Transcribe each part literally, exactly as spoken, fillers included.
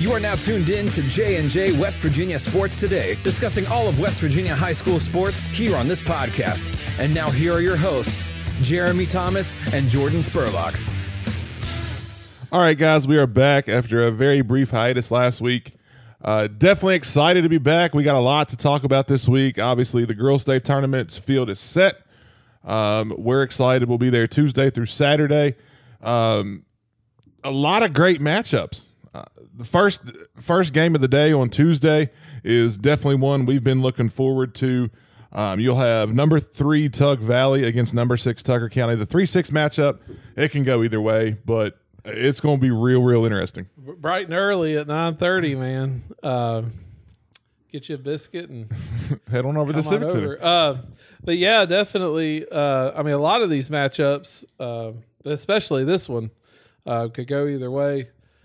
You are now tuned in to J and J West Virginia Sports Today, discussing all of West Virginia high school sports here on this podcast. And now here are your hosts, Jeremy Thomas and Jordan Spurlock. All right, guys, we are back after a very brief hiatus last week. Uh, definitely excited to be back. We got a lot to talk about this week. Obviously, the Girls' State Tournament's field is set. Um, we're excited. We'll be there Tuesday through Saturday. Um, a lot of great matchups. Uh, the first first game of the day on Tuesday is definitely one we've been looking forward to. Um, you'll have number three Tug Valley against number six Tucker County. The three six matchup, it can go either way, but it's going to be real, real interesting. Bright and early at nine thirty, man. Uh, get you a biscuit and head on over to the Civic over. Center. Uh, but, yeah, definitely. Uh, I mean, a lot of these matchups, uh, especially this one, uh, could go either way.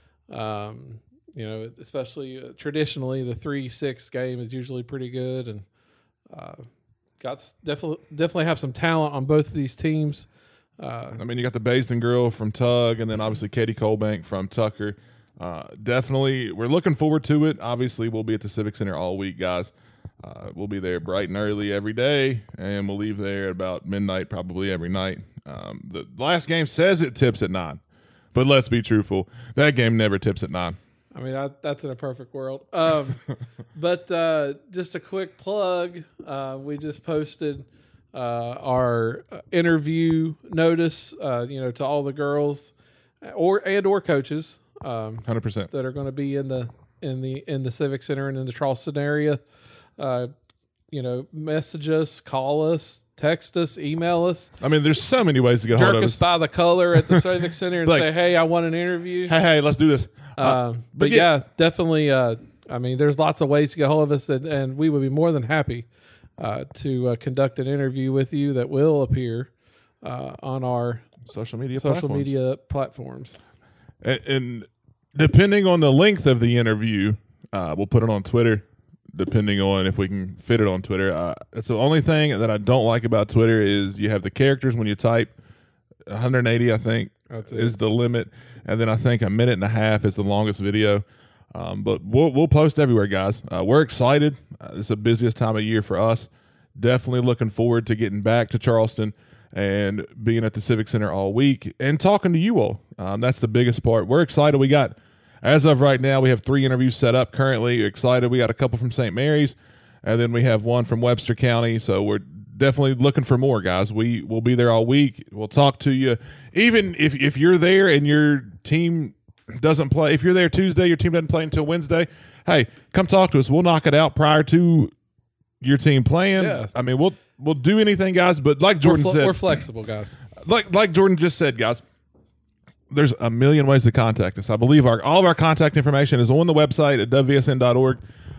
Um, you know, especially uh, traditionally, the three six game is usually pretty good. And uh, got definitely, definitely have some talent on both of these teams. Uh, I mean, you got the Baisden girl from Tug, and then obviously Katie Colbank from Tucker. Uh, definitely, we're looking forward to it. Obviously, we'll be at the Civic Center all week, guys. Uh, we'll be there bright and early every day, and we'll leave there at about midnight probably every night. Um, the last game says it tips at nine, but let's be truthful. That game never tips at nine. I mean, I, that's in a perfect world. Um, but uh, just a quick plug. Uh, we just posted – Uh, our interview notice, uh, you know, to all the girls, or and or coaches, um, hundred percent that are going to be in the in the in the Civic Center and in the Charleston area. Uh, you know, message us, call us, text us, email us. I mean, there's so many ways to get hold Jerk of us us. by the color at the Civic Center and like, say, "Hey, I want an interview." Hey, hey, let's do this. Uh, Uh, but, but yeah, definitely. Uh, I mean, there's lots of ways to get hold of us, and, and we would be more than happy Uh, to uh, conduct an interview with you that will appear uh, on our social media social platforms. media platforms. And, and depending on the length of the interview, uh, we'll put it on Twitter. Depending on if we can fit it on Twitter, uh, it's the only thing that I don't like about Twitter is you have the characters when you type. one hundred eighty, I think, That's it. is the limit, and then I think a minute and a half is the longest video. Um, but we'll we'll post everywhere, guys. Uh, we're excited. Uh, it's the busiest time of year for us. Definitely looking forward to getting back to Charleston and being at the Civic Center all week and talking to you all. Um, that's the biggest part. We're excited. We got, as of right now, we have three interviews set up currently. Excited. We got a couple from Saint Mary's, and then we have one from Webster County. So we're definitely looking for more, guys. We will be there all week. We'll talk to you. Even if, if you're there and your team doesn't play, if you're there Tuesday, your team doesn't play until Wednesday, hey, come talk to us. We'll knock it out prior to your team playing. Yeah. I mean, we'll we'll do anything, guys. But like Jordan we're fl- said, we're flexible, guys. Like like Jordan just said, guys. There's a million ways to contact us. I believe our all of our contact information is on the website at w v s n dot org.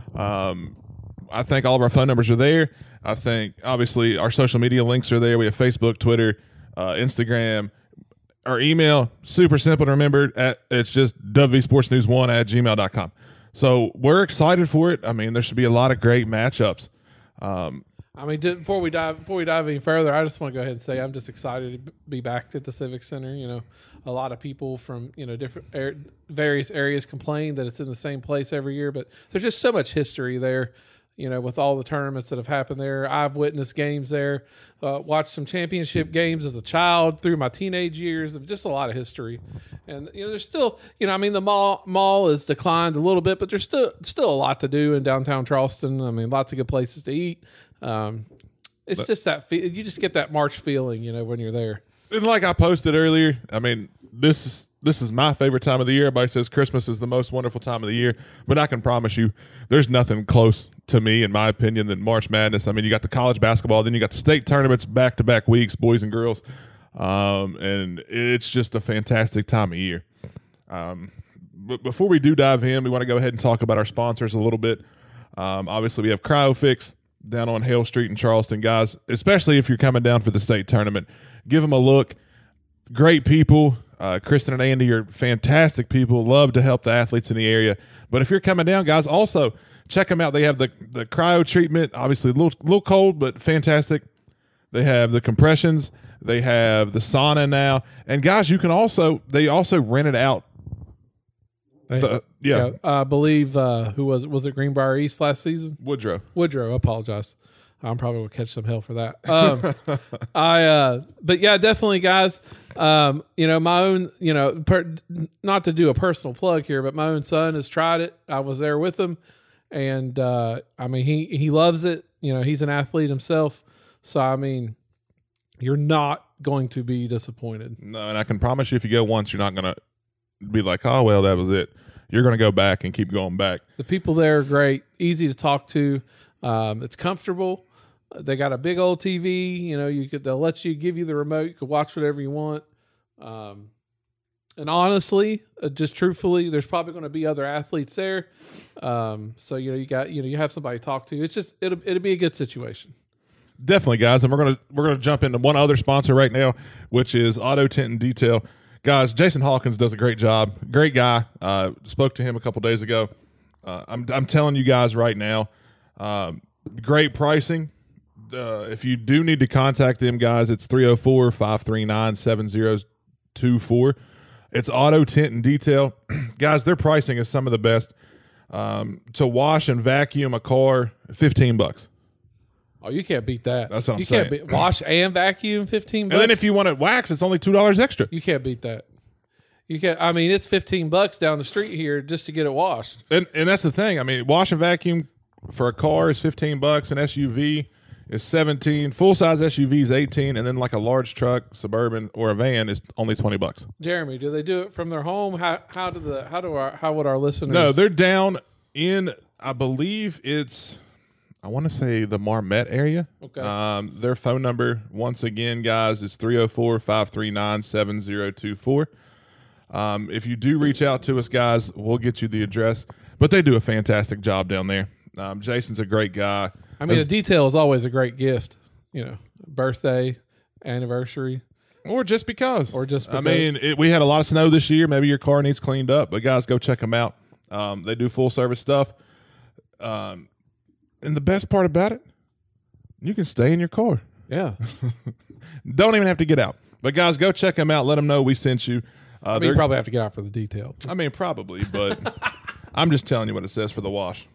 Um, I think all of our phone numbers are there. I think obviously our social media links are there. We have Facebook, Twitter, uh, Instagram. Our email, super simple to remember. At, it's just w v sports news one at gmail dot com. So we're excited for it. I mean, there should be a lot of great matchups. Um, I mean, did, before we dive before we dive any further, I just want to go ahead and say I'm just excited to be back at the Civic Center. You know, a lot of people from you know different er, various areas complain that it's in the same place every year, but there's just so much history there. You know, with all the tournaments that have happened there, I've witnessed games there, uh, watched some championship games as a child through my teenage years, of just a lot of history. And, you know, there's still, you know, I mean, the mall mall has declined a little bit, but there's still still a lot to do in downtown Charleston. I mean, lots of good places to eat. Um, it's but, just that, fe- you just get that March feeling, you know, when you're there. And like I posted earlier, I mean, this is, this is my favorite time of the year. Everybody says Christmas is the most wonderful time of the year, but I can promise you there's nothing close to me, in my opinion, than March Madness. I mean, you got the college basketball, then you got the state tournaments back-to-back weeks, boys and girls, um, and it's just a fantastic time of year. Um, but before we do dive in, we want to go ahead and talk about our sponsors a little bit. Um, obviously, we have CryoFix down on Hale Street in Charleston, guys, especially if you're coming down for the state tournament. Give them a look. Great people. Uh, Kristen and Andy are fantastic people, love to help the athletes in the area. But if you're coming down, guys, also check them out. They have the, the cryo treatment, obviously a little, little cold, but fantastic. They have the compressions. They have the sauna now. And, guys, you can also – they also rent it out They- The- yeah. I believe uh, who was it? Was it Greenbrier East last season? Woodrow. Woodrow. I apologize. I'm probably gonna catch some hell for that. Um, I, uh, but yeah, definitely, guys. Um, you know, my own. You know, per, not to do a personal plug here, but my own son has tried it. I was there with him, and uh, I mean, he he loves it. You know, he's an athlete himself, so I mean, you're not going to be disappointed. No, and I can promise you, if you go once, you're not going to be like, oh, well, that was it. You're going to go back and keep going back. The people there are great, easy to talk to. Um, it's comfortable. They got a big old T V. You know, you could they'll let you give you the remote. You could watch whatever you want. Um, and honestly, uh, just truthfully, there's probably going to be other athletes there. Um, so you know, you got you know, you have somebody to talk to. It's just it'll it'll be a good situation. Definitely, guys, and we're gonna we're gonna jump into one other sponsor right now, which is Auto Tint and Detail. Guys, Jason Hawkins does a great job. Great guy. Uh, spoke to him a couple days ago. Uh, I'm I'm telling you guys right now, um, great pricing. Uh, if you do need to contact them, guys, it's three oh four, five three nine, seven oh two four. It's Auto Tint and Detail. Guys, their pricing is some of the best. Um, to wash and vacuum a car, fifteen bucks. Oh, you can't beat that. That's what I'm you saying. can't beat, wash and vacuum fifteen bucks. And then if you want it wax, it's only two dollars extra. you can't beat that. You can't. I mean, it's fifteen bucks down the street here just to get it washed. And and that's the thing. I mean, wash and vacuum for a car is fifteen bucks. An S U V is seventeen. Full size S U V is eighteen, and then like a large truck, Suburban or a van is only twenty bucks. Jeremy, do they do it from their home? How how do the how do our how would our listeners? No, they're down in, I believe it's, I want to say the Marmette area. Okay. Um, their phone number, once again, guys, is three oh four, five three nine, seven oh two four. Um, if you do reach out to us, guys, we'll get you the address. But they do a fantastic job down there. Um, Jason's a great guy. I mean, As- a detail is always a great gift. You know, birthday, anniversary. Or just because. Or just I because. mean, it, we had a lot of snow this year. Maybe your car needs cleaned up. But, guys, go check them out. Um, they do full-service stuff. Um, and the best part about it, you can stay in your car. Yeah. Don't even have to get out. But, guys, go check them out. Let them know we sent you. Uh, I mean, they're- you probably have to get out for the detail. I mean, probably. But I'm just telling you what it says for the wash.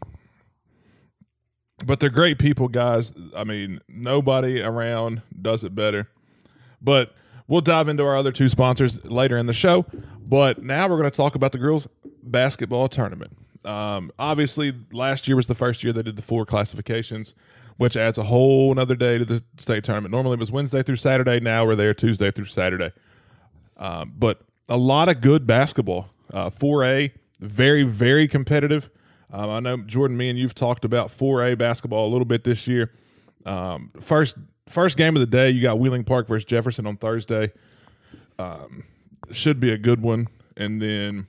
But they're great people, guys. I mean, nobody around does it better. But we'll dive into our other two sponsors later in the show. But now we're going to talk about the girls' basketball tournament. Um, obviously, last year was the first year they did the four classifications, which adds a whole another day to the state tournament. Normally it was Wednesday through Saturday. Now we're there Tuesday through Saturday. Um, but a lot of good basketball. Uh, four A, very, very competitive. Um, I know, Jordan, me and you've talked about four A basketball a little bit this year. Um, first first game of the day, you got Wheeling Park versus Jefferson on Thursday. Um, should be a good one. And then,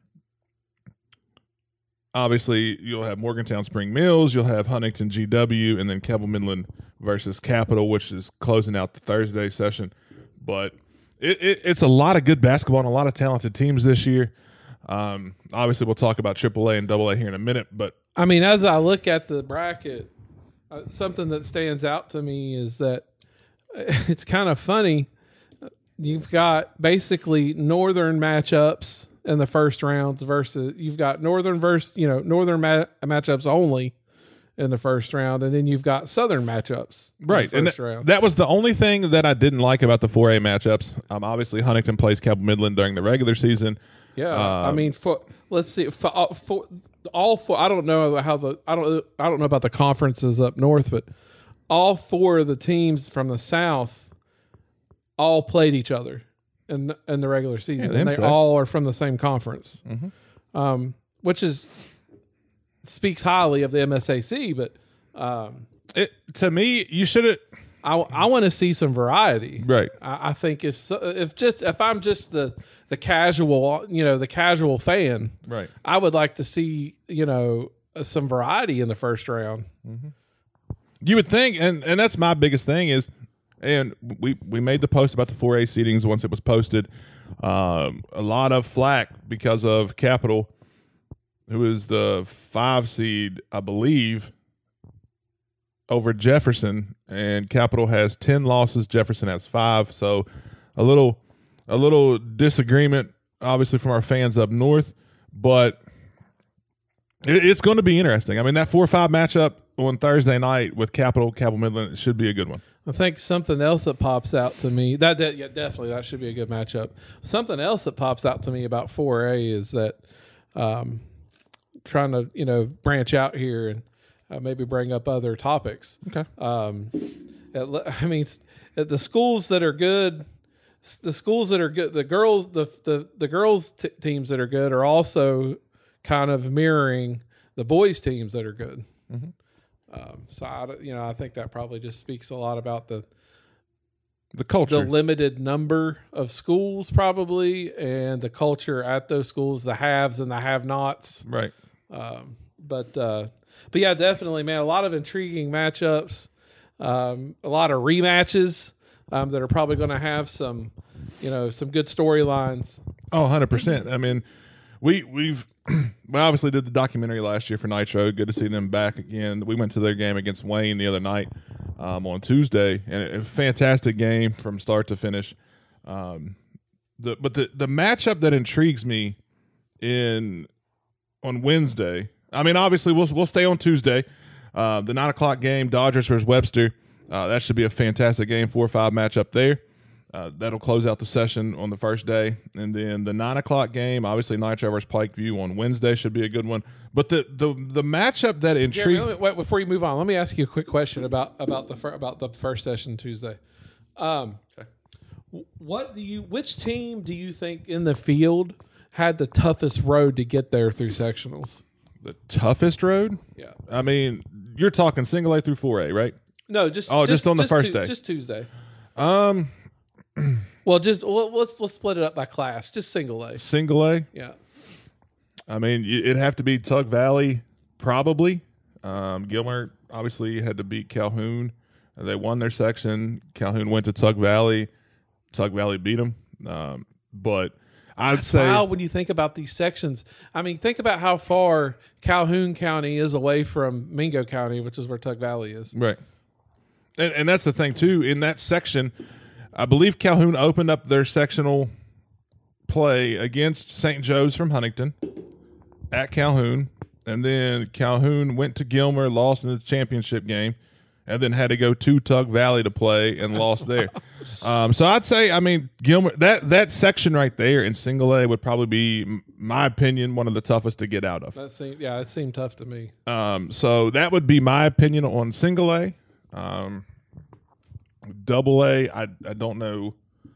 obviously, you'll have Morgantown Spring Mills, you'll have Huntington G W, and then Keble Midland versus Capital, which is closing out the Thursday session. But it, it, it's a lot of good basketball and a lot of talented teams this year. Um, obviously, we'll talk about triple A and double A here in a minute, but I mean, as I look at the bracket, uh, something that stands out to me is that it's kind of funny. You've got basically northern matchups in the first rounds versus you've got northern versus you know northern ma- matchups only in the first round, and then you've got southern matchups in right. the And first that, round. that was the only thing that I didn't like about the four A matchups. Um, obviously, Huntington plays Keble Midland during the regular season. Yeah, Uh, I mean, for let's see, for, uh, for all four. I don't know how the I don't I don't know about the conferences up north, but all four of the teams from the south all played each other in the, in the regular season, Yeah, and they so. all are from the same conference, Mm-hmm. um, which is speaks highly of the M S A C. But um, It, to me, you should have. I I want to see some variety. Right. I, I think if if just if I'm just the the casual you know the casual fan, Right. I would like to see you know some variety in the first round. You would think, and, and that's my biggest thing is, and we, we made the post about the four A seedings once it was posted. Um, a lot of flack because of Capital, who is the five seed, I believe, over Jefferson, and Capital has ten losses. Jefferson has five, so a little a little disagreement, obviously, from our fans up north. but it, it's going to be interesting. I mean, that four five matchup on Thursday night with Capital, Capital Midland should be a good one. I think something else that pops out to me that, that yeah, definitely that should be a good matchup. Something else that pops out to me about four A is that um, trying to you know branch out here and uh, maybe bring up other topics. Okay. Um, I mean, the schools that are good, the schools that are good, the girls, the the the girls t- teams that are good are also kind of mirroring the boys teams that are good. Mm-hmm. Um, so I, you know, I think that probably just speaks a lot about the the culture, the limited number of schools, probably, and the culture at those schools, the haves and the have-nots. Right. Um, but uh, but yeah, definitely, man, a lot of intriguing matchups, um, a lot of rematches um, that are probably going to have some, you know, some good storylines. Oh, one hundred percent. I mean, we we've. We obviously did the documentary last year for Nitro. Good to see them back again. We went to their game against Wayne the other night um, on Tuesday, and a fantastic game from start to finish. Um, the but the the matchup that intrigues me in on Wednesday. I mean, obviously we'll we'll stay on Tuesday. Uh, the nine o'clock game, Dodgers versus Webster. Uh, that should be a fantastic game, four or five matchup there. Uh, that'll close out the session on the first day. And then the nine o'clock game, obviously Nitro versus Pikeview on Wednesday should be a good one. But the the, the matchup that intrigued... Jeremy, let me- wait, before you move on, let me ask you a quick question about about the fir- about the first session Tuesday. Um, Okay. What do you? Which team do you think in the field had the toughest road to get there through sectionals? The toughest road? Yeah. I mean, you're talking single A through four A, right? No, just Oh, just on the first Tu- day. just Tuesday. Um, Well, just well, let's let's split it up by class. Just single A. single A? Yeah. I mean, y- it'd have to be Tug Valley, probably. Um, Gilmer obviously had to beat Calhoun. Uh, They won their section. Calhoun went to Tug Valley. Tug Valley beat them. Um, but I'd That's say wild when you think about these sections. I mean, think about how far Calhoun County is away from Mingo County, which is where Tug Valley is. right, and, and that's the thing too. In that section, I believe Calhoun opened up their sectional play against Saint Joe's from Huntington at Calhoun, and then Calhoun went to Gilmer, lost in the championship game, and then had to go to Tug Valley to play and lost there. Um, so I'd say, I mean, Gilmer that that section right there in single A would probably be, m- my opinion, one of the toughest to get out of. That seemed, yeah, it seemed tough to me. Um, so that would be my opinion on single A. Um, double A, I I don't know.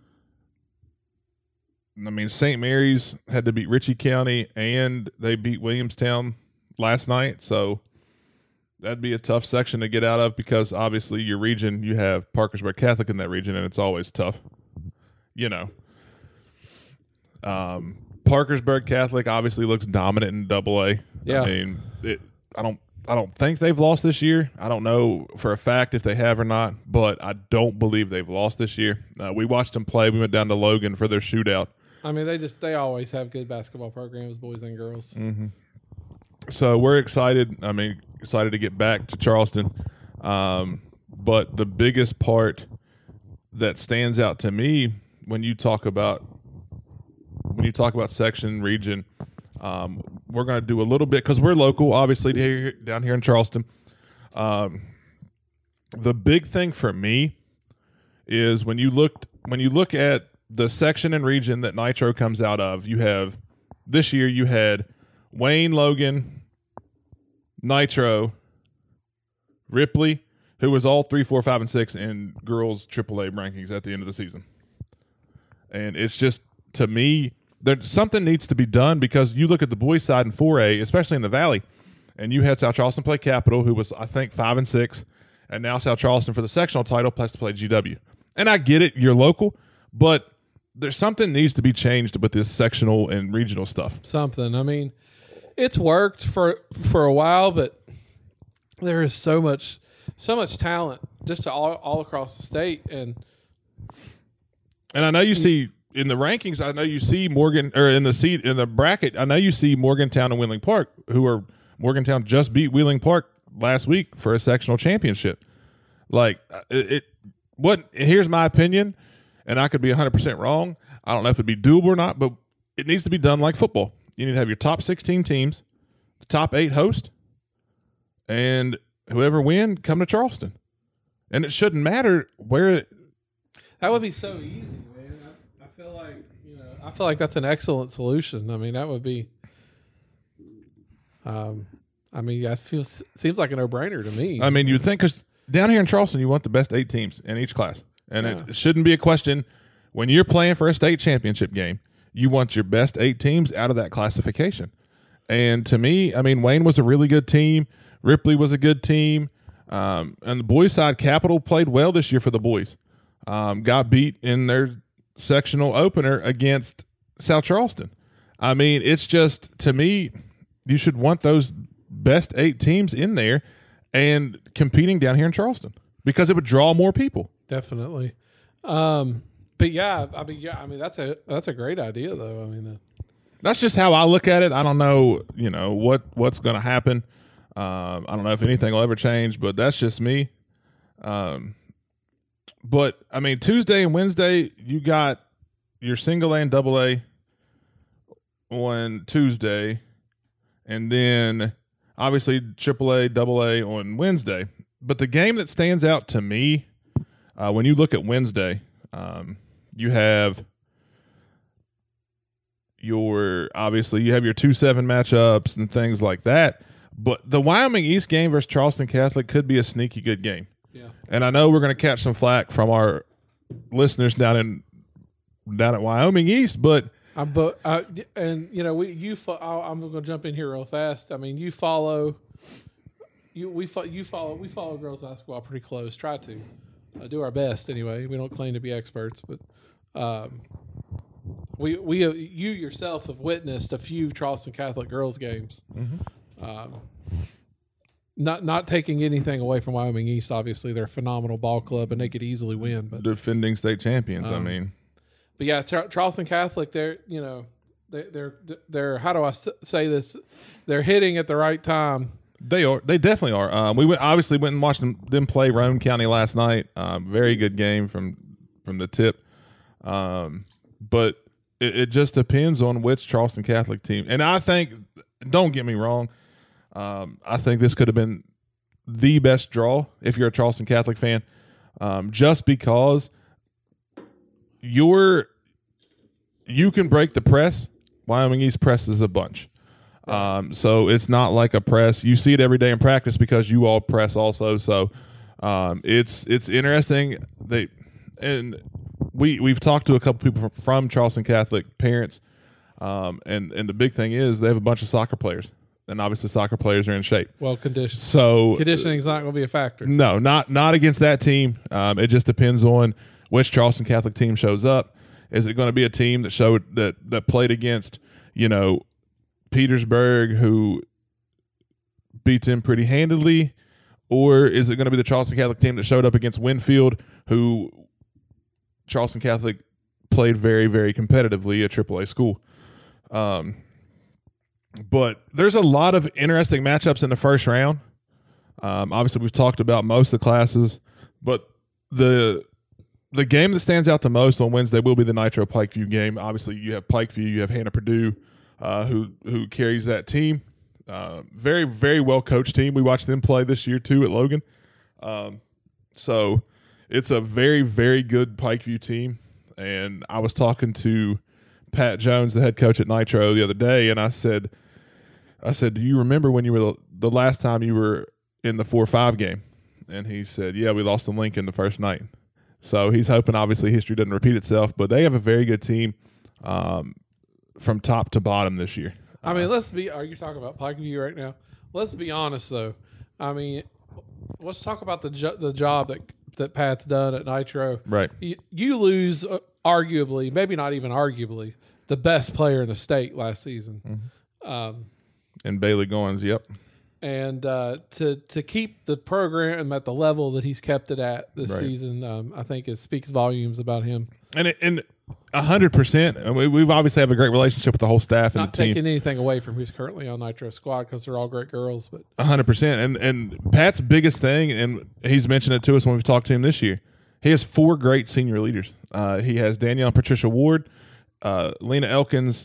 I mean, Saint Mary's had to beat Ritchie County, and they beat Williamstown last night. So that'd be a tough section to get out of because obviously your region, you have Parkersburg Catholic in that region, and it's always tough. You know, um, Parkersburg Catholic obviously looks dominant in double A. Yeah. I mean, it, I don't. I don't think they've lost this year. I don't know for a fact if they have or not, but I don't believe they've lost this year. Uh, we watched them play. We went down to Logan for their shootout. I mean, they just they always have good basketball programs, boys and girls. Mm. So we're excited. I mean, excited to get back to Charleston. Um, but the biggest part that stands out to me when you talk about when you talk about section region, um, we're going to do a little bit because we're local, obviously here, down here in Charleston. Um, the big thing for me is when you looked when you look at the section and region that Nitro comes out of. You have this year you had Wayne, Logan, Nitro, Ripley, who was all three, four, five, and six in girls triple A rankings at the end of the season. And it's just, to me, there something needs to be done because you look at the boys' side in four A, especially in the Valley, and you had South Charleston play Capital, who was, I think, five and six, and now South Charleston for the sectional title has to play G W. And I get it, you're local, but there's something needs to be changed with this sectional and regional stuff. Something. I mean, it's worked for for a while, but there is so much so much talent just to all all across the state, and And I know you see in the rankings, I know you see Morgan or in the seat in the bracket, I know you see Morgantown and Wheeling Park, who are Morgantown just beat Wheeling Park last week for a sectional championship. Like it, it what here's my opinion, and I could be one hundred percent wrong. I don't know if it'd be doable or not, but it needs to be done like football. You need to have your top sixteen teams, the top eight host, and whoever win come to Charleston. And it shouldn't matter where. It, that would be so easy, man. I, I feel like you know. I feel like that's an excellent solution. I mean, that would be. Um, I mean, I feel seems like a no-brainer to me. I mean, you'd think because down here in Charleston, you want the best eight teams in each class, and yeah. it shouldn't be a question when you're playing for a state championship game. You want your best eight teams out of that classification. And to me, I mean, Wayne was a really good team. Ripley was a good team. Um, and the boys' side, Capital played well this year for the boys. Um, got beat in their sectional opener against South Charleston. I mean, it's just, to me, you should want those best eight teams in there and competing down here in Charleston because it would draw more people. Definitely. Um, but yeah, I mean, yeah, I mean, that's a, that's a great idea though. I mean, the, that's just how I look at it. I don't know, you know, what, what's going to happen. Um, I don't know if anything will ever change, but that's just me. Um, but I mean, Tuesday and Wednesday, you got your single A and double A on Tuesday, and then obviously triple A, double A on Wednesday. But the game that stands out to me, uh, when you look at Wednesday, um, you have your obviously you have your two seven matchups and things like that. But the Wyoming East game versus Charleston Catholic could be a sneaky good game. Yeah. And I know we're going to catch some flack from our listeners down in down at Wyoming East, but I'm but uh, and you know we you fo- I'm going to jump in here real fast. I mean, you follow you we fo- you follow we follow girls basketball pretty close. Try to uh, do our best anyway. We don't claim to be experts, but um, we we uh, you yourself have witnessed a few Charleston Catholic girls games. Mm-hmm. Um, not not taking anything away from Wyoming East. Obviously, they're a phenomenal ball club and they could easily win. But defending state champions. Um, I mean, but yeah, Char- Charleston Catholic. They're you know they, they're they're how do I s- say this? They're hitting at the right time. They are. They definitely are. Um, we went, obviously went and watched them, them play Roane County last night. Um, very good game from from the tip. Um, but it, it just depends on which Charleston Catholic team. And I think, don't get me wrong. Um, I think this could have been the best draw if you're a Charleston Catholic fan, um, just because you're you can break the press. Wyoming East presses a bunch, um, so it's not like a press. You see it every day in practice because you all press also. So um, it's it's interesting. They and we we've talked to a couple people from, from Charleston Catholic parents, um, and and the big thing is they have a bunch of soccer players. And obviously, soccer players are in shape. Well conditioned. So conditioning is not going to be a factor. No, not not against that team. Um, it just depends on which Charleston Catholic team shows up. Is it going to be a team that showed that that played against, you know, Petersburg, who beat them pretty handily, or is it going to be the Charleston Catholic team that showed up against Winfield, who Charleston Catholic played very very competitively at triple A school? Um. But there's a lot of interesting matchups in the first round. Um, obviously, we've talked about most of the classes, but the the game that stands out the most on Wednesday will be the Nitro Pikeview game. Obviously, you have Pikeview, you have Hannah Purdue, uh, who who carries that team. Uh, very very well coached team. We watched them play this year too at Logan. Um, so it's a very very good Pikeview team. And I was talking to Pat Jones, the head coach at Nitro, the other day, and I said. I said, do you remember when you were the last time you were in the four five game? And he said, yeah, we lost to Lincoln the first night. So he's hoping, obviously, history doesn't repeat itself. But they have a very good team um, from top to bottom this year. I mean, let's be – are you talking about Pikeview right now? Let's be honest, though. I mean, let's talk about the jo- the job that that Pat's done at Nitro. Right. You, you lose, uh, arguably, maybe not even arguably, the best player in the state last season. Mm-hmm. Um And Bailey Goins, yep. And uh, to to keep the program at the level that he's kept it at this right. season, um, I think it speaks volumes about him. And it, and a hundred percent, we we've obviously have a great relationship with the whole staff and Not the team. taking anything away from who's currently on Nitro squad because they're all great girls, but a hundred percent. And and Pat's biggest thing, and he's mentioned it to us when we've talked to him this year. He has four great senior leaders. Uh, he has Danielle and Patricia Ward, uh, Lena Elkins,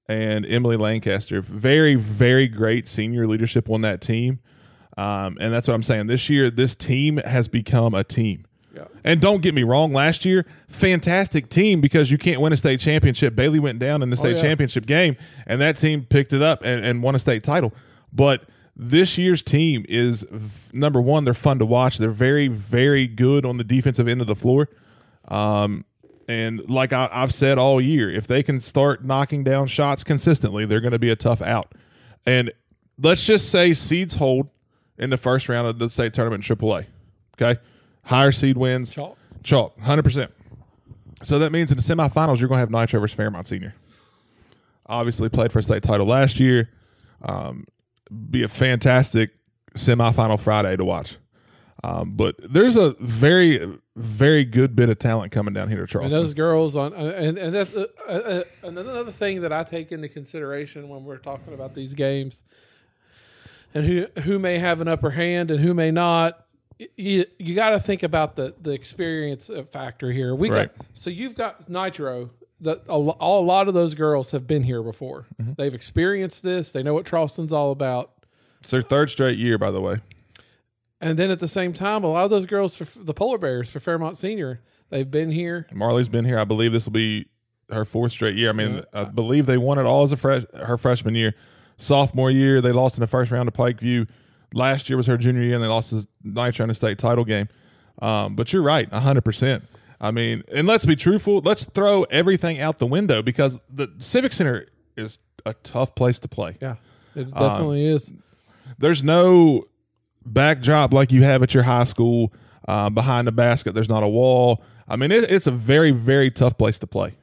and Emily Lancaster. Very, very great senior leadership on that team. Um, and that's what I'm saying. This year, this team has become a team. Yeah. And don't get me wrong, last year, fantastic team because you can't win a state championship. Bailey went down in the state oh, yeah. championship game, and that team picked it up and, and won a state title. But this year's team is, number one, they're fun to watch. They're very, very good on the defensive end of the floor. Um, and like I, I've said all year, if they can start knocking down shots consistently, they're going to be a tough out. And let's just say seeds hold in the first round of the state tournament in triple A. Okay? Higher seed wins. Chalk. Chalk, one hundred percent. So that means in the semifinals, you're going to have Nitro versus Fairmont Senior. Obviously played for a state title last year. Um, be a fantastic semifinal Friday to watch. Um, but there's a very, very good bit of talent coming down here to Charleston. And those girls on, and and that's uh, uh, another thing that I take into consideration when we're talking about these games, and who who may have an upper hand and who may not. You you got to think about the the experience factor here. We right. got so you've got Nitro. That a, a lot of those girls have been here before. Mm-hmm. They've experienced this. They know what Charleston's all about. It's their third straight year, by the way. And then at the same time, a lot of those girls for the Polar Bears for Fairmont Senior, they've been here. Marley's been here. I believe this will be her fourth straight year. I mean, yeah. I believe they won it all as a fresh, her freshman year. Sophomore year, they lost in the first round to Pikeview. Last year was her junior year, and they lost to Nitro in the state title game. Um, but you're right, one hundred percent. I mean, and let's be truthful. Let's throw everything out the window because the Civic Center is a tough place to play. Yeah, it definitely um, is. There's no backdrop like you have at your high school. Uh, behind the basket, there's not a wall. I mean, it, it's a very, very tough place to play.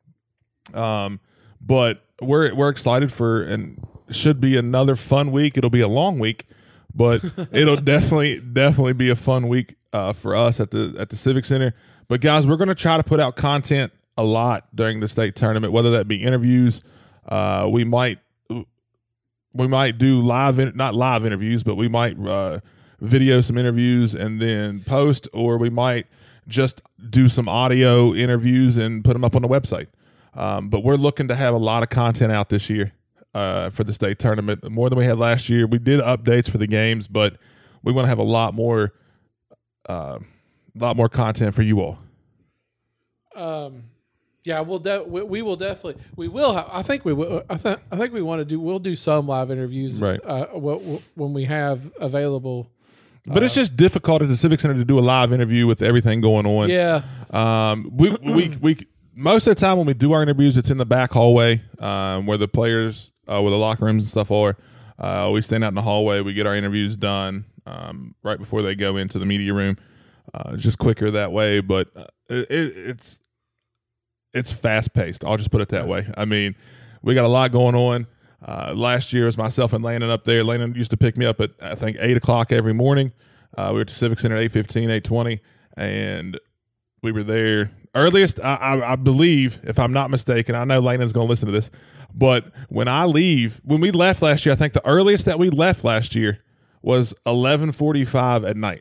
Um, but we're we're excited for, and should be another fun week. It'll be a long week, but it'll definitely definitely be a fun week uh, for us at the at the Civic Center. But guys, we're going to try to put out content a lot during the state tournament, whether that be interviews. Uh, we might we might do live in, not live interviews, but we might uh, video some interviews and then post, or we might just do some audio interviews and put them up on the website. Um, but we're looking to have a lot of content out this year uh, for the state tournament, more than we had last year. We did updates for the games, but we want to have a lot more. Uh, A lot more content for you all. Um, yeah, we'll de- we, we will definitely we will. Ha- I think we will. I think I think we want to do. We'll do some live interviews, right? Uh, w- w- when we have available. But uh, it's just difficult at the Civic Center to do a live interview with everything going on. Yeah. Um. We we we most of the time when we do our interviews, it's in the back hallway, um, where the players, uh, where the locker rooms and stuff are. Uh, we stand out in the hallway. We get our interviews done, um, right before they go into the media room. Uh, just quicker that way, but uh, it, it's it's fast paced. I'll just put it that way. I mean, we got a lot going on. Uh, last year it was myself and Landon up there. Landon used to pick me up at I think eight o'clock every morning. Uh, we were at the Civic Center at eight fifteen, eight twenty, and we were there earliest. I, I, I believe, if I'm not mistaken, I know Landon's going to listen to this, but when I leave, when we left last year, I think the earliest that we left last year was eleven forty-five at night.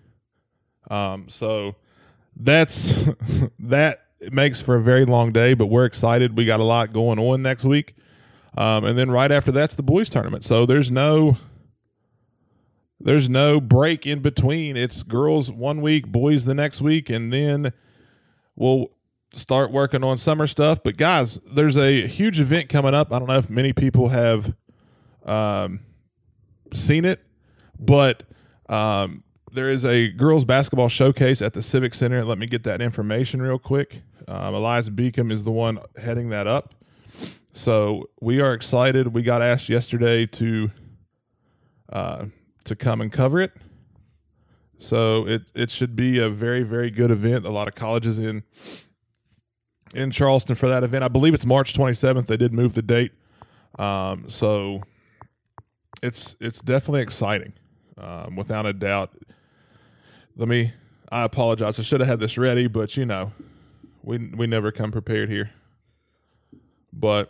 Um, so that's that makes for a very long day, but we're excited. We got a lot going on next week. Um, and then right after that's the boys tournament. So there's no, there's no break in between. It's girls one week, boys the next week. And then we'll start working on summer stuff. But guys, there's a huge event coming up. I don't know if many people have, um, seen it, but, um, there is a girls basketball showcase at the Civic Center. Let me get that information real quick. Um, Eliza Beacom is the one heading that up. So we are excited. We got asked yesterday to uh, to come and cover it. So it it should be a very, very good event. A lot of colleges in in Charleston for that event. I believe it's March twenty-seventh. They did move the date. Um, so it's it's definitely exciting, um, without a doubt. Let me, I apologize. I should have had this ready, but you know, we we never come prepared here. But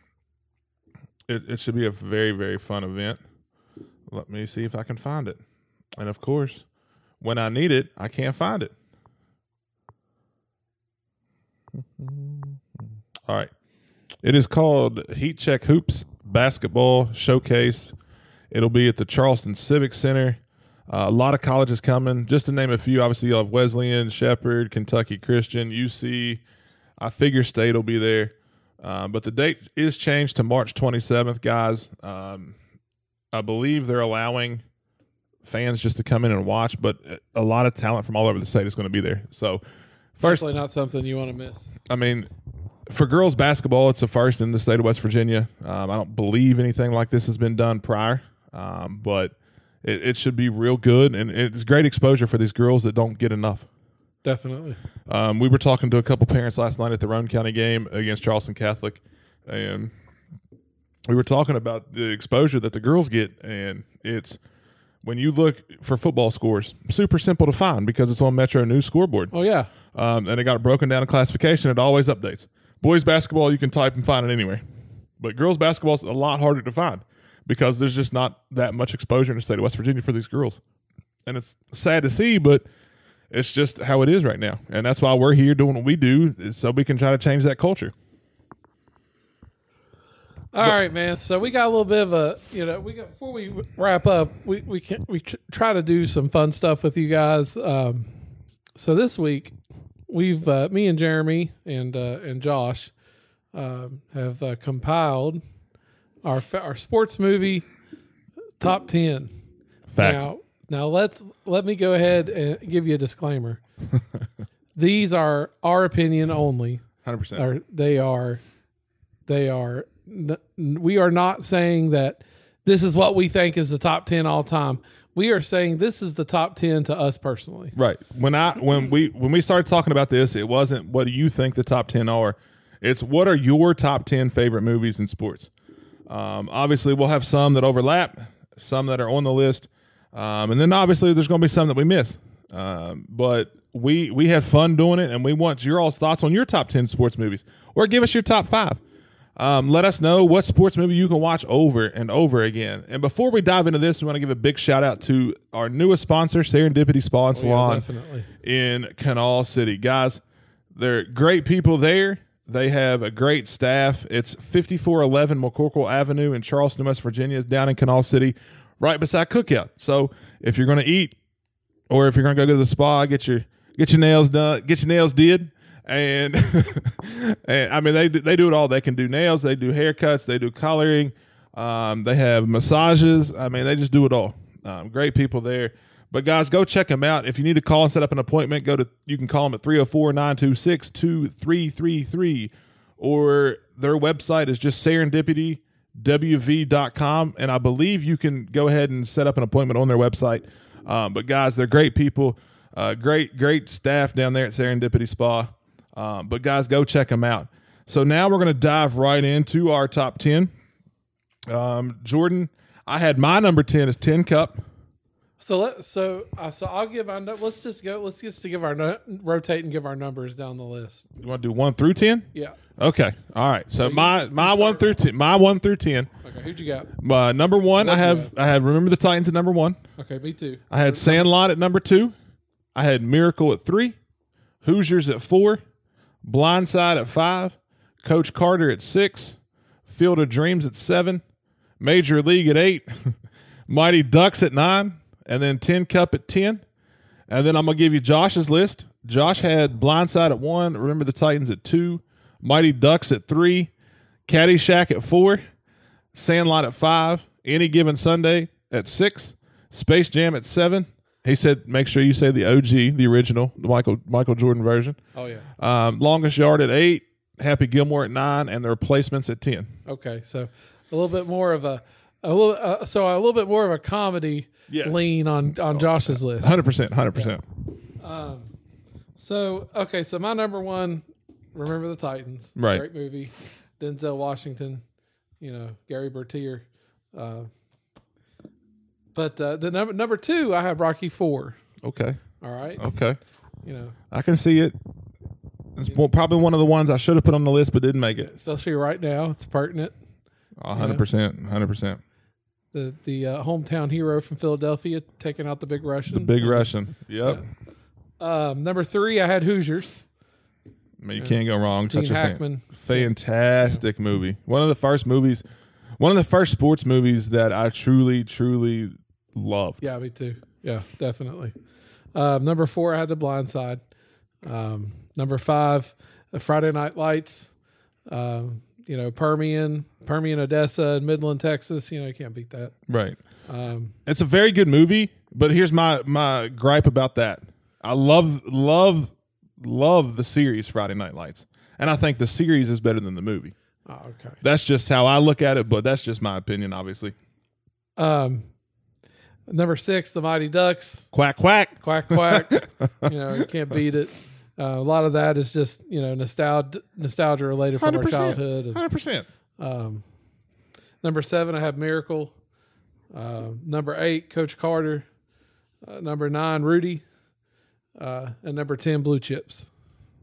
it, it should be a very, very fun event. Let me see if I can find it. And of course, when I need it, I can't find it. All right. It is called Heat Check Hoops Basketball Showcase. It'll be at the Charleston Civic Center. Uh, a lot of colleges coming. Just to name a few, obviously you'll have Wesleyan, Shepherd, Kentucky Christian, U C. I figure State will be there. Um, but the date is changed to March twenty-seventh, guys. Um, I believe they're allowing fans just to come in and watch, but a lot of talent from all over the state is going to be there. So, first, Definitely not something you want to miss. I mean, for girls basketball, it's the first in the state of West Virginia. Um, I don't believe anything like this has been done prior, um, but it, it should be real good, and it's great exposure for these girls that don't get enough. Definitely. Um, we were talking to a couple parents last night at the Roane County game against Charleston Catholic, and we were talking about the exposure that the girls get, and it's when you look for football scores, super simple to find because it's on Metro News scoreboard. Oh, yeah. Um, and it got broken down in classification. It always updates. Boys basketball, you can type and find it anywhere. But girls basketball is a lot harder to find because there's just not that much exposure in the state of West Virginia for these girls. And it's sad to see, but it's just how it is right now. And that's why we're here doing what we do, is so we can try to change that culture. All but, right, man. So we got a little bit of a, you know, we got before we wrap up, we we can we try to do some fun stuff with you guys. Um, so this week, we've uh, me and Jeremy and uh, and Josh uh, have uh, compiled our our sports movie top ten. Facts. Now, now let's let me go ahead and give you a disclaimer. These are our opinion only. one hundred percent. Or they are, they are. We are not saying that this is what we think is the top ten all time. We are saying this is the top ten to us personally. Right. When I when we when we started talking about this, it wasn't what do you think the top ten are. It's what are your top ten favorite movies in sports. Um, obviously, we'll have some that overlap, some that are on the list, um, and then obviously there's going to be some that we miss. Um, but we we have fun doing it, and we want your all's thoughts on your top ten sports movies, or give us your top five. Um, let us know what sports movie you can watch over and over again. And before we dive into this, we want to give a big shout out to our newest sponsor, Serendipity Spa and Salon, oh, yeah, definitely. in Canal City. Guys, they're great people there. They have a great staff. It's fifty-four eleven McCorkle Avenue in Charleston, West Virginia, down in Canal City, right beside Cookout. So if you're going to eat, or if you're going to go to the spa, get your get your nails done, get your nails did. And, and I mean, they do, they do it all. They can do nails, they do haircuts, they do coloring, um, they have massages. I mean, they just do it all. Um, great people there. But guys, go check them out. If you need to call and set up an appointment, go to you can call them at three oh four, nine two six, two three three three, or their website is just serendipity w v dot com, and I believe you can go ahead and set up an appointment on their website. Um, but guys, they're great people, uh, great great staff down there at Serendipity Spa. Um, but guys, go check them out. So now we're going to dive right into our top ten. Um, Jordan, I had my number ten as Tin Cup. So let so uh, so I'll give our let's just go let's just to give our no, rotate and give our numbers down the list. You want to do one through ten? Yeah. Okay. All right. So, So my you- my you one start. through ten. My one through ten. Okay, who'd you got? My number one, I What'd you have have? I have Remember the Titans at number one. Okay, me too. I had Sandlot at number two. I had Miracle at three. Hoosiers at four. Blindside at five. Coach Carter at six. Field of Dreams at seven. Major League at eight. Mighty Ducks at nine. And then Tin Cup at ten. And then I'm going to give you Josh's list. Josh had Blindside at one. Remember the Titans at two. Mighty Ducks at three. Caddyshack at four. Sandlot at five. Any Given Sunday at six. Space Jam at seven. He said, make sure you say the O G, the original, the Michael Michael Jordan version. Oh yeah. Um, Longest Yard at eight. Happy Gilmore at nine. And the Replacements at ten. Okay, so a little bit more of a a little uh, so a little bit more of a comedy Yes. lean on on Josh's list. one hundred percent. one hundred percent. Um, so okay, so my number one, Remember the Titans, Right. Great movie. Denzel Washington, you know, Gary Bertier. Uh, but uh, the number number two, I have Rocky Four. Okay. All right, Okay. you know, I can see it. It's one- probably one of the ones I should have put on the list but didn't make it. especially right now, it's pertinent. one hundred percent. one hundred percent. The the uh, hometown hero from Philadelphia taking out the Big Russian. The Big Russian. Yep. Um, number three, I had Hoosiers. I mean, you can't go wrong. Gene Such a Hackman. fan, fantastic yeah. movie. One of the first movies, one of the first sports movies that I truly, truly loved. Yeah, me too. Yeah, definitely. Uh, number four, I had The Blind Side. Um, number five, the Friday Night Lights. Uh, you know, Permian, Permian, Odessa, and Midland, Texas. You know, you can't beat that. Right. Um, it's a very good movie, but here's my my gripe about that. I love, love, love the series Friday Night Lights, and I think the series is better than the movie. Oh, okay. That's just how I look at it, but that's just my opinion, obviously. Um, number six, The Mighty Ducks. Quack, quack. Quack, quack. You know, you can't beat it. Uh, a lot of that is just, you know, nostalgia, nostalgia related from our childhood. And, one hundred percent. Um, number seven, I have Miracle. Uh, number eight, Coach Carter. Uh, number nine, Rudy. Uh, and number ten, Blue Chips.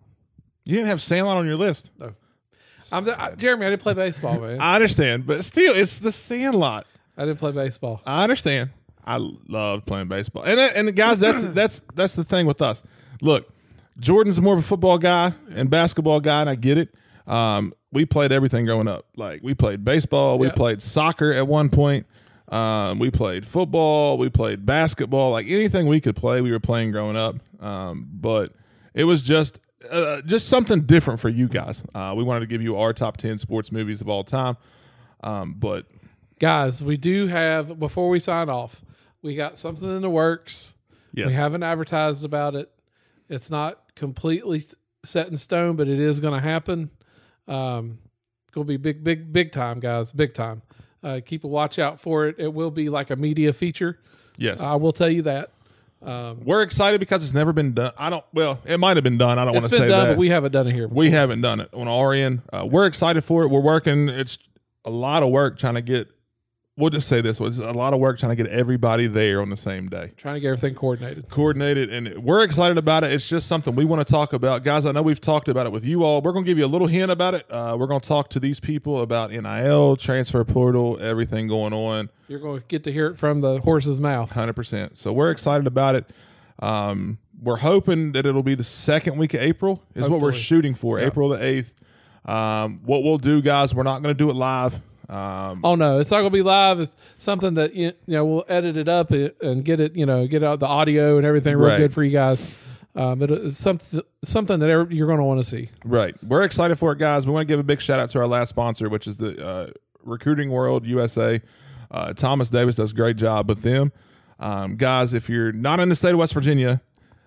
You didn't have Sandlot on your list. No. I'm the, I, Jeremy, I didn't play baseball, man. I understand, but still, it's the Sandlot. I didn't play baseball. I understand. I loved playing baseball, and and the guys, that's that's that's the thing with us. Look, Jordan's more of a football guy and basketball guy, and I get it. Um, we played everything growing up. Like we played baseball, we yeah. played soccer at one point. Um, we played football, we played basketball. Like anything we could play, we were playing growing up. Um, but it was just uh, just something different for you guys. Uh, we wanted to give you our top ten sports movies of all time. Um, but guys, we do have, before we sign off, we got something in the works. Yes. We haven't advertised about it. It's not completely set in stone, but it is going to happen. Um, it's going to be big, big, big time, guys. Big time. Uh, keep a watch out for it. It will be like a media feature. Yes. I will tell you that. Um, We're excited because it's never been done. I don't, well, it might have been done. I don't want to it's say been done, that. but we haven't done it here before. We haven't done it on our end. Uh, we're excited for it. We're working. It's a lot of work trying to get, we'll just say this, it's a lot of work trying to get everybody there on the same day. Trying to get everything coordinated. Coordinated, and we're excited about it. It's just something we want to talk about. Guys, I know we've talked about it with you all. We're going to give you a little hint about it. Uh, we're going to talk to these people about N I L, transfer portal, everything going on. You're going to get to hear it from the horse's mouth. one hundred percent. So we're excited about it. Um, we're hoping that it'll be the second week of April is Hopefully. what we're shooting for, yeah. April the eighth. Um, what we'll do, guys, we're not going to do it live. Um, oh no, it's not going to be live. It's something that you know we'll edit it up and get it, you know, get out the audio and everything real right. good for you guys. Um, but it's something something that you're going to want to see. Right, we're excited for it, guys. We want to give a big shout out to our last sponsor, which is the uh, Recruiting World U S A. Uh, Thomas Davis does a great job with them, um, guys. If you're not in the state of West Virginia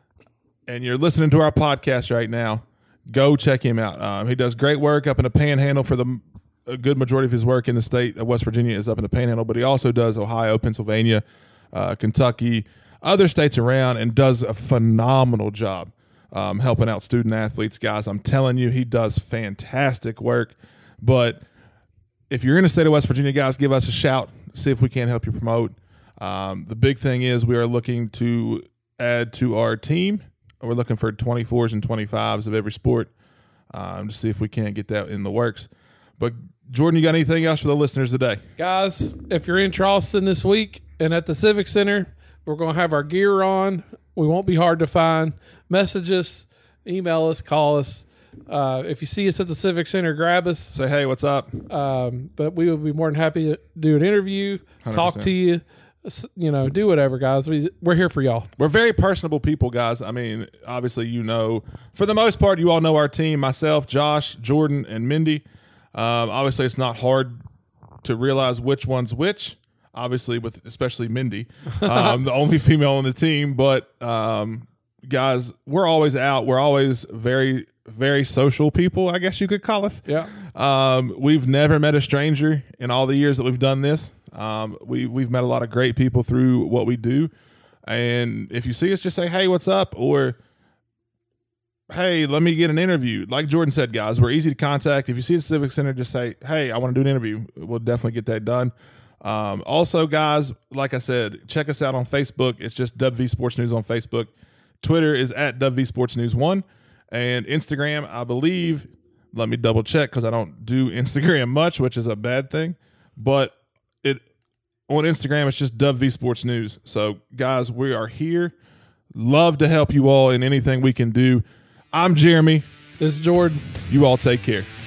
and you're listening to our podcast right now, go check him out. Um, he does great work up in the Panhandle for the. A good majority of his work in the state of West Virginia is up in the Panhandle, but he also does Ohio, Pennsylvania, uh, Kentucky, other states around, and does a phenomenal job um, helping out student athletes. Guys, I'm telling you, he does fantastic work. But if you're in the state of West Virginia, guys, give us a shout. See if we can help you promote. Um, the big thing is we are looking to add to our team. We're looking for twenty-fours and twenty-fives of every sport um, to see if we can't get that in the works. But, Jordan, you got anything else for the listeners today? Guys, if you're in Charleston this week and at the Civic Center, we're going to have our gear on. We won't be hard to find. Message us, email us, call us. Uh, if you see us at the Civic Center, grab us. Say, hey, what's up? Um, but we would be more than happy to do an interview, one hundred percent. Talk to you, you know, do whatever, guys. We, we're here for y'all. We're very personable people, guys. I mean, obviously, you know, for the most part, you all know our team, myself, Josh, Jordan, and Mindy. Um, obviously, it's not hard to realize which one's which. Obviously, with especially Mindy, um, the only female on the team. But um, guys, we're always out. We're always very, very social people, I guess you could call us. Yeah. Um, we've never met a stranger in all the years that we've done this. Um, we we've met a lot of great people through what we do. And if you see us, just say, "Hey, what's up?" or hey, let me get an interview. Like Jordan said, guys, we're easy to contact. If you see the Civic Center, just say, hey, I want to do an interview. We'll definitely get that done. Um, also, guys, like I said, check us out on Facebook. It's just W V Sports News on Facebook. Twitter is at W V Sports News one. And Instagram, I believe, let me double check because I don't do Instagram much, which is a bad thing. But it on Instagram, it's just W V Sports News. So, guys, we are here. Love to help you all in anything we can do. I'm Jeremy. This is Jordan. You all take care.